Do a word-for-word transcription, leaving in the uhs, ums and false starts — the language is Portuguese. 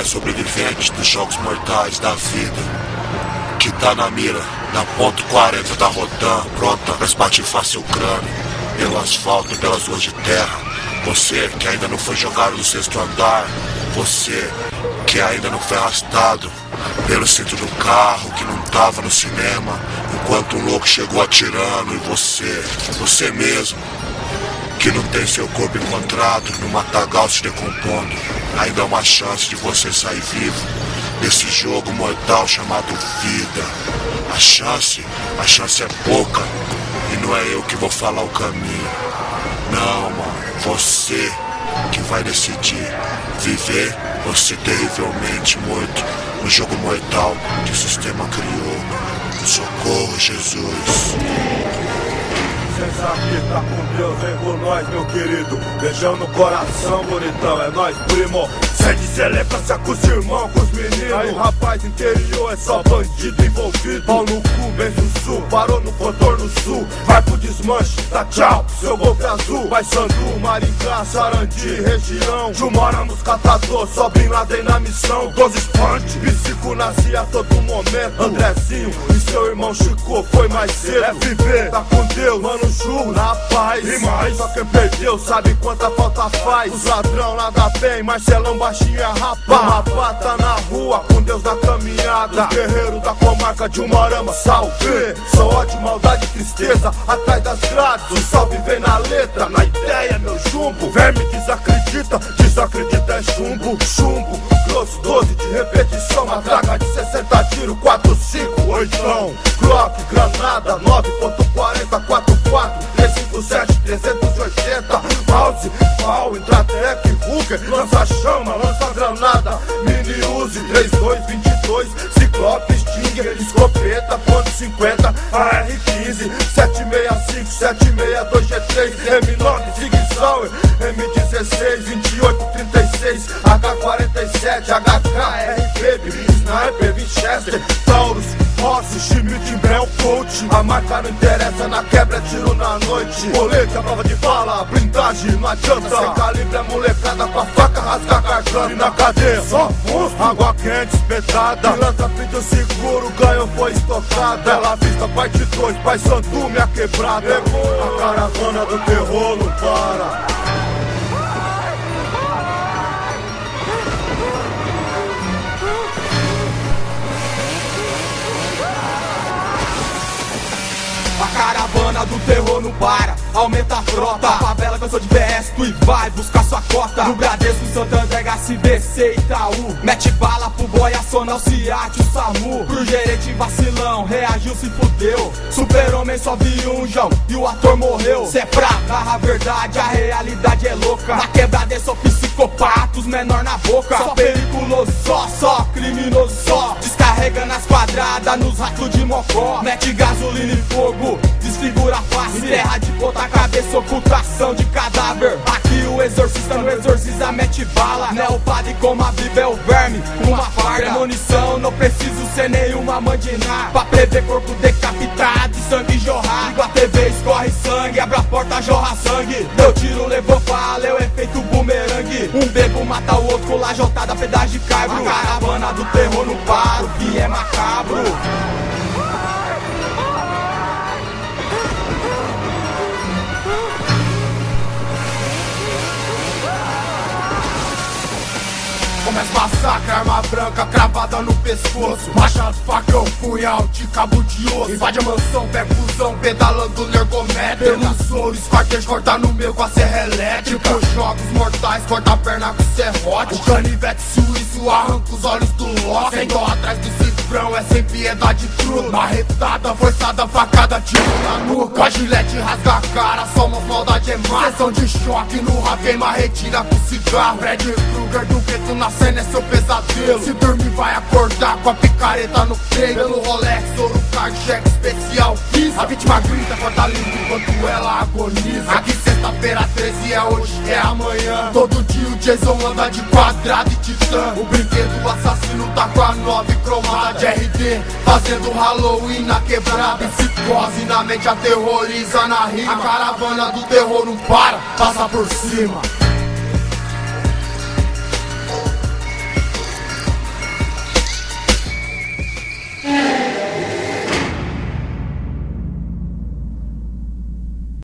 mais sobrevivente dos jogos mortais da vida, que tá na mira, na ponto quarenta da Rodan, pronta pra espatifar seu crânio, pelo asfalto, pelas ruas de terra. Você que ainda não foi jogado no sexto andar, você que ainda não foi arrastado pelo cinto do carro que não tava no cinema, enquanto um louco chegou atirando. E você, você mesmo, que não tem seu corpo encontrado no matagal se decompondo, ainda há uma chance de você sair vivo desse jogo mortal chamado vida. A chance, a chance é pouca, e não é eu que vou falar o caminho. Não, mano, você que vai decidir viver ou ser terrivelmente morto no jogo mortal que o sistema criou. Socorro, Jesus. Cê sabe que tá com Deus, vem com nós, meu querido. Beijão no coração, bonitão, é nóis, primo. Cê de elegância com os irmãos, com os meninos. Aí, rapaz, interior é só bandido envolvido. Pau no cu, bem sul, parou no contorno sul. Vai pro desmanche, tá tchau, seu golpe azul. Vai Sandu, Maringá, Sarandi, região. Jumora nos catador, só Bin Laden na missão. Doze espante, psico nascia a todo momento. Andrezinho e seu irmão Chico foi mais cedo. F B, tá com Deus, mano, juro, na paz. E mais, só quem perdeu sabe quanta falta faz. Os ladrão nada bem, Marcelão baixinha rapá. Rapá tá na rua, com Deus na caminhada. O guerreiro da comarca de Umarama, salve. Só ódio, maldade e tristeza atrás das grades. O salve vem na letra, na ideia, meu chumbo. Verme desacredita, desacredita é chumbo. Chumbo, grosso, doze de repetição. Matraca de sessenta tiros, quatro, cinco, oitão. Glock, granada, nove ponto quarenta, quatro quatro, três cinco sete, trezentos e oitenta. Mouse, pau, Intratec, Hooker, lança chama, lança granada. Mini Uzi, trinta e dois, vinte e dois, Ciclope, Stinger, escopeta, ponto cinquenta, A R quinze, sete seis cinco, sete seis dois G três, M nove, Sig Sauer, M dezesseis, vinte e oito, trinta e seis, H quarenta e sete, H K, R Baby, Sniper, Winchester, Taurus, Rossi, Schmidt, Bell, Coach. A marca não interessa, na quebra é tiro na noite. Colete, a prova de bala, blindagem, não adianta. Sem calibre é molecada, com a faca rasga a garganta. E na cadeia, só monstro, água quente, espetada. Pilantra pediu seguro, ganhou, foi estocada. Bela Vista, parte dois, Pai Sandu, minha quebrada. A caravana do terror não para. A caravana do terror não para, aumenta a frota. A favela cansou de V S, tu e vai buscar sua cota. No Bradesco, Santander, H S B C, Itaú. Mete bala pro boy, aciona o Ciat, o SAMU. Pro gerente vacilão, reagiu, se fudeu. Super-homem só vi um João e o ator morreu. Cê é pra narrar a verdade, a realidade é louca. Na quebrada é só psicopata, os menor na boca. Só periculoso, só, só, criminoso só. Descarrega nas quadradas, nos ratos de mocó. Mete gasolina e fogo, desfigura a face. Terra de ponta cabeça, ocultação de cadáver. Aqui o exorcista no exorciza, mete bala. Né o padre como a Bíblia é o verme, uma farda. Premonição, não preciso ser nenhuma mandiná pra prever corpo decapitado e sangue jorrar. Liga a T V, escorre sangue, abre a porta, jorra sangue. Meu tiro levou bala, é o efeito bumerangue. Um bebo mata o outro, lajotada, pedaço de carbo. A caravana do terror não para, o que é macabro. Começa massacre, arma branca cravada no pescoço. Machado, facão, punhal de cabo de osso. Invade a mansão, pega fusão, pedalando no ergométrico. Pelos ouros, quartejo, corta no meio com a serra elétrica. Tipo jogos mortais, corta a perna com serrote. O canivete suíço arranca os olhos do Loki. Sem dó atrás do cifrão, é sem piedade cruda. Marretada, forçada, facada, tiro na nuca. A gilete rasga a cara, só uma maldade é má. Sessão de choque no rap, marretina com cigarro. Fred Krueger do gueto na cena é seu pesadelo. Se dormir vai acordar com a picareta no peito. Pelo Rolex, ouro, card, cheque especial visa. A vítima grita, corta livre enquanto ela agoniza. Aqui sexta-feira treze é hoje, é amanhã. Todo dia o Jason anda de quadrado e titã. O brinquedo do assassino tá com a nove cromada de R D, fazendo Halloween na quebrada. Psicose na mente aterroriza na rima. A caravana do terror não para, passa por cima.